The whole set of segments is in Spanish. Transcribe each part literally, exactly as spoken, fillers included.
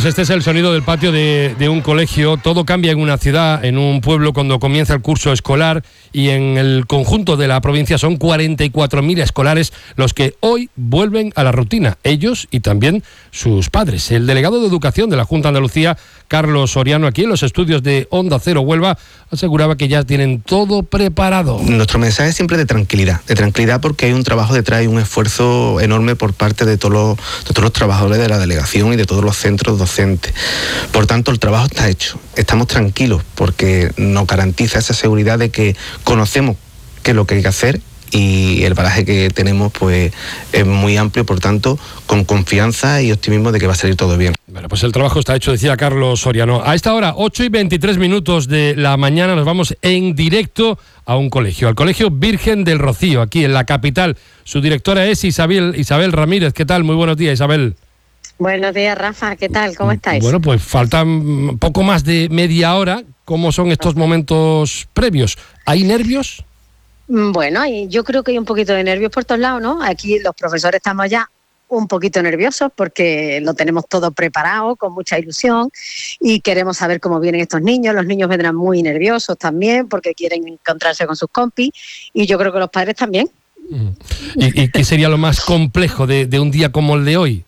este es el sonido del patio de, de un colegio. Todo cambia en una ciudad, en un pueblo, cuando comienza el curso escolar, y en el conjunto de la provincia son cuarenta y cuatro mil escolares los que hoy vuelven a la rutina, ellos y también sus padres. El delegado de Educación de la Junta de Andalucía, Carlos Soriano, aquí en los estudios de Onda Cero Huelva, aseguraba que ya tienen todo preparado. Nuestro mensaje es siempre de tranquilidad, de tranquilidad porque hay un trabajo detrás y un esfuerzo enorme por parte de todos los, de todos los trabajadores de la delegación y de todos los centros docentes. Por tanto, el trabajo está hecho. Estamos tranquilos porque nos garantiza esa seguridad de que conocemos qué es lo que hay que hacer, y el bagaje que tenemos pues es muy amplio, por tanto, con confianza y optimismo de que va a salir todo bien. Bueno, pues el trabajo está hecho, decía Carlos Soriano. A esta hora, ocho y veintitrés minutos de la mañana, nos vamos en directo a un colegio, al Colegio Virgen del Rocío, aquí en la capital. Su directora es Isabel, Isabel Ramírez. ¿Qué tal? Muy buenos días, Isabel. Buenos días, Rafa. ¿Qué tal? ¿Cómo estáis? Bueno, pues faltan poco más de media hora. ¿Cómo son estos momentos previos? ¿Hay nervios? Bueno, yo creo que hay un poquito de nervios por todos lados, ¿no? Aquí los profesores estamos ya un poquito nerviosos porque lo tenemos todo preparado, con mucha ilusión, y queremos saber cómo vienen estos niños. Los niños vendrán muy nerviosos también porque quieren encontrarse con sus compis, y yo creo que los padres también. ¿Y, y qué sería lo más complejo de, de un día como el de hoy?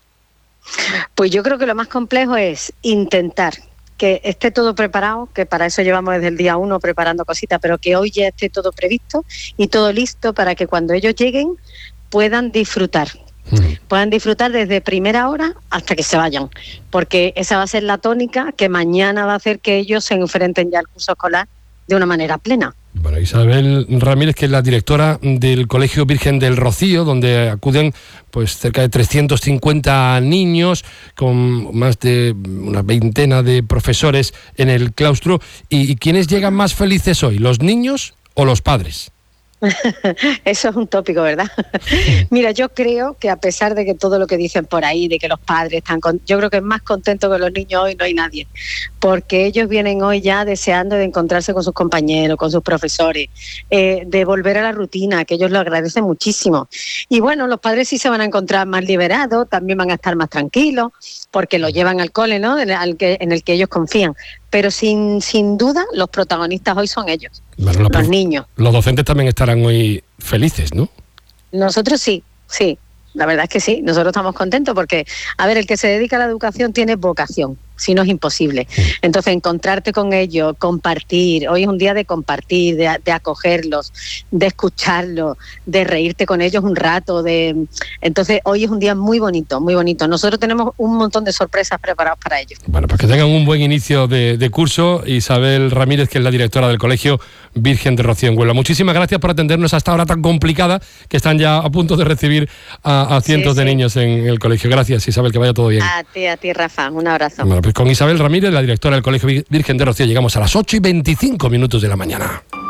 Pues yo creo que lo más complejo es intentar que esté todo preparado, que para eso llevamos desde el día uno preparando cositas, pero que hoy ya esté todo previsto y todo listo para que cuando ellos lleguen puedan disfrutar. Uh-huh. Puedan disfrutar desde primera hora hasta que se vayan, porque esa va a ser la tónica que mañana va a hacer que ellos se enfrenten ya al curso escolar de una manera plena. Bueno, Isabel Ramírez, que es la directora del Colegio Virgen del Rocío, donde acuden pues cerca de trescientos cincuenta niños, con más de una veintena de profesores en el claustro. ¿Y, y quiénes llegan más felices hoy, los niños o los padres? Eso es un tópico, ¿verdad? Mira, yo creo que a pesar de que todo lo que dicen por ahí, de que los padres están con... yo creo que es más contento que los niños hoy no hay nadie, porque ellos vienen hoy ya deseando de encontrarse con sus compañeros, con sus profesores, eh, de volver a la rutina, que ellos lo agradecen muchísimo. Y bueno, los padres sí se van a encontrar más liberados, también van a estar más tranquilos, porque lo llevan al cole, ¿no? En el que, en el que ellos confían. Pero sin, sin duda, los protagonistas hoy son ellos, bueno, los, los niños. Los docentes también estarán hoy felices, ¿no? Nosotros sí, sí. La verdad es que sí, nosotros estamos contentos porque, a ver, el que se dedica a la educación tiene vocación, si no es imposible. Entonces, encontrarte con ellos, compartir, hoy es un día de compartir, de, de acogerlos, de escucharlos, de reírte con ellos un rato. de Entonces, hoy es un día muy bonito, muy bonito. Nosotros tenemos un montón de sorpresas preparadas para ellos. Bueno, pues que tengan un buen inicio de, de curso. Isabel Ramírez, que es la directora del Colegio Virgen de Rocío en Huelva. Muchísimas gracias por atendernos a esta hora tan complicada, que están ya a punto de recibir a, a cientos sí, sí. de niños en el colegio. Gracias, Isabel, que vaya todo bien. A ti, a ti, Rafa. Un abrazo. Bueno, pues con Isabel Ramírez, la directora del Colegio Virgen de Rocío, llegamos a las ocho y veinticinco minutos de la mañana.